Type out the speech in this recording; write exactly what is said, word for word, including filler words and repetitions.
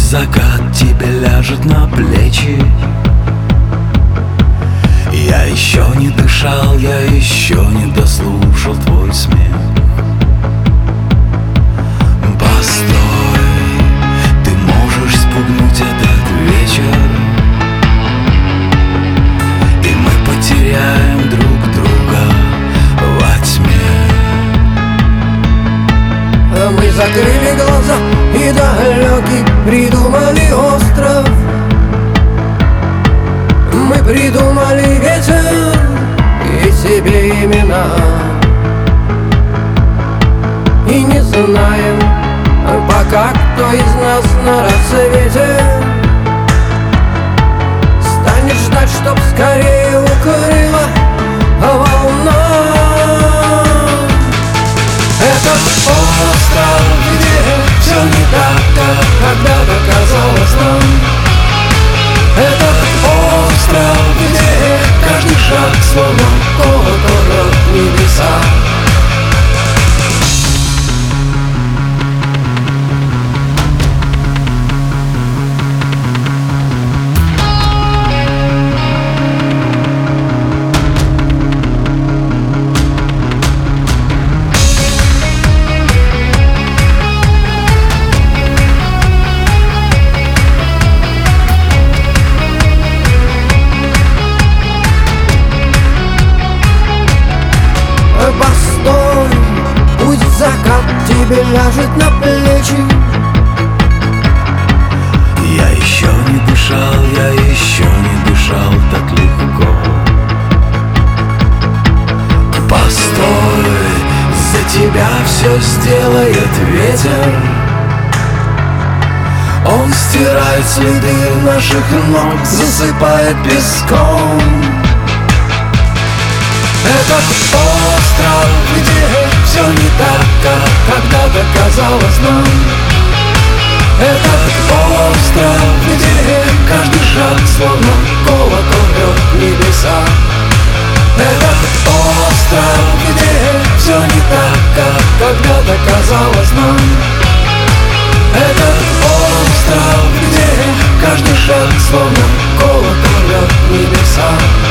закат тебе ляжет на плечи. Я еще не дышал, я еще не дослушал твой смех. Постой, ты можешь спугнуть этот вечер, и мы потеряем друг друга во тьме. Мы закрыли глаза и далекий придумали остров. Мы придумали ветер и себе имена, и не знаем пока, кто из нас на рассвете станет ждать, чтоб скорее укрыла волна. Этот остров, где все не так, как когда-то казалось нам. Этот остров, где каждый шаг словно колокол в небеса. Постой, пусть закат тебе ляжет на плечи. Я еще не дышал, я еще не дышал так легко. Постой, за тебя все сделает ветер. Он стирает следы наших ног, засыпает песком. Этот остров, где все не так, как когда-то казалось нам. Этот остров, где каждый шаг словно колокол рвет небеса. Этот остров, где все не так, как когда-то казалось нам. Этот остров, где каждый шаг словно колокол рвет небеса.